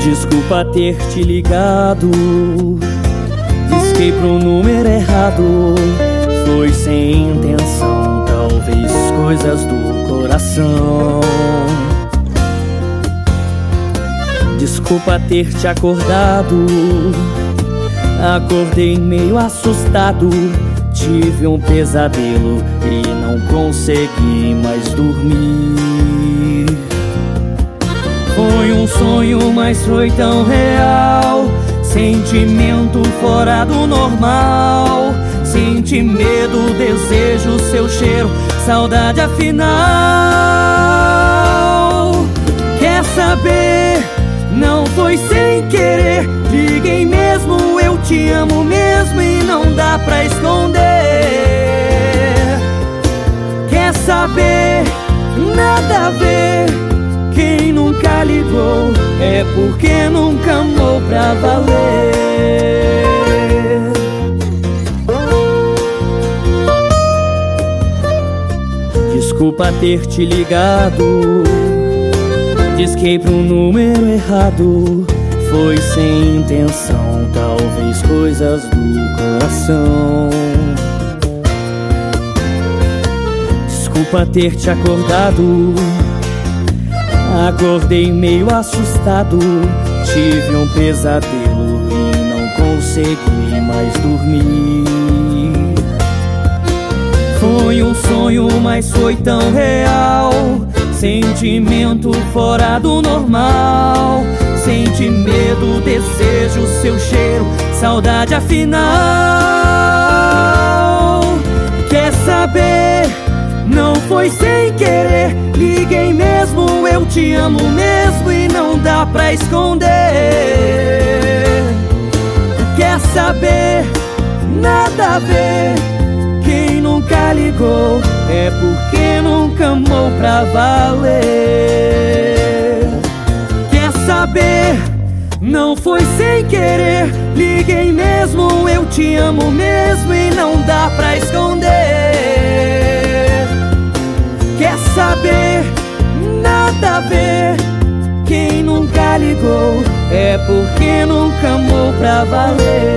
Desculpa ter te ligado, disquei pro número errado. Foi sem intenção, talvez coisas do coração. Desculpa ter te acordado, acordei meio assustado. Tive um pesadelo e não consegui mais dormir. Foi um sonho, mas foi tão real. Sentimento fora do normal. Senti medo, desejo, seu cheiro, saudade afinal. Quer saber? Não foi sem querer. Liguei mesmo, eu te amo mesmo e não dá pra esconder. Quer saber? Nada a ver. Quem nunca ligou é porque nunca amou pra valer. Desculpa ter te ligado, disquei pro número errado. Foi sem intenção, talvez coisas do coração. Desculpa ter te acordado, acordei meio assustado. Tive um pesadelo e não consegui mais dormir. Foi um sonho, mas foi tão real. Sentimento fora do normal. Senti medo, desejo, seu cheiro, saudade afinal. Quer saber? Não foi sem querer. Liguei mesmo, eu te amo mesmo e não dá pra esconder. Quer saber? Nada a ver. Quem nunca ligou é porque nunca amou pra valer. Quer saber? Não foi sem querer. Liguei mesmo, eu te amo mesmo e não dá pra esconder. Quer saber? Nada a ver. Quem nunca ligou é porque nunca amou pra valer.